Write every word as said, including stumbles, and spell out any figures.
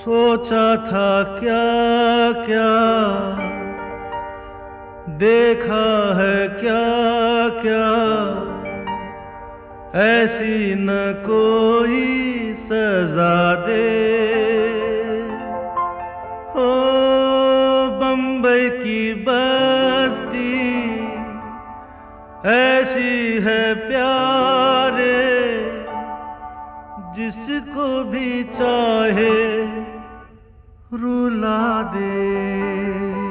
सोचा था क्या क्या, देखा है क्या क्या, ऐसी न कोई सजा दे। हो बम्बई की बस्ती ऐसी है प्यारे, जिसको भी चाहे रुला दे।